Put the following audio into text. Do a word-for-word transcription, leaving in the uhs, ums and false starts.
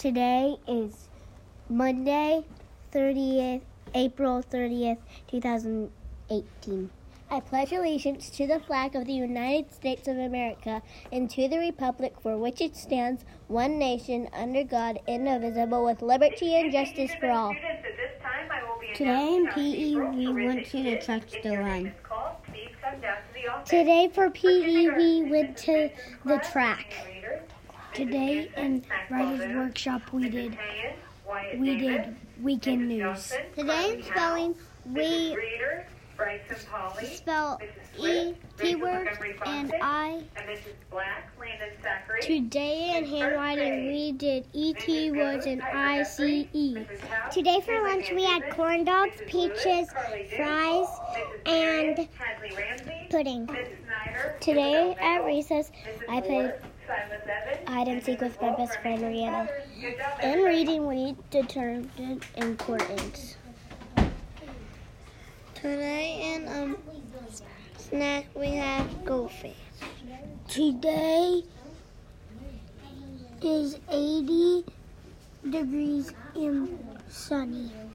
Today is Monday, thirtieth, April thirtieth, two thousand eighteen. I pledge allegiance to the flag of the United States of America and to the republic for which it stands, one nation, under God, indivisible, with liberty and justice for all. Today in P E, we want you to touch the line. Today for P E, we went to the track. Today in Writer's Workshop, we did we did weekend news. Today in spelling, we spell E keywords and I. Today in handwriting, we did E T words and I C E. Today for lunch, we had corn dogs, peaches, fries, and pudding. Today at recess, I played hide and seek with my best friend Rihanna. In reading, we determined importance. Today in um snack, we have goldfish. Today is eighty degrees and sunny.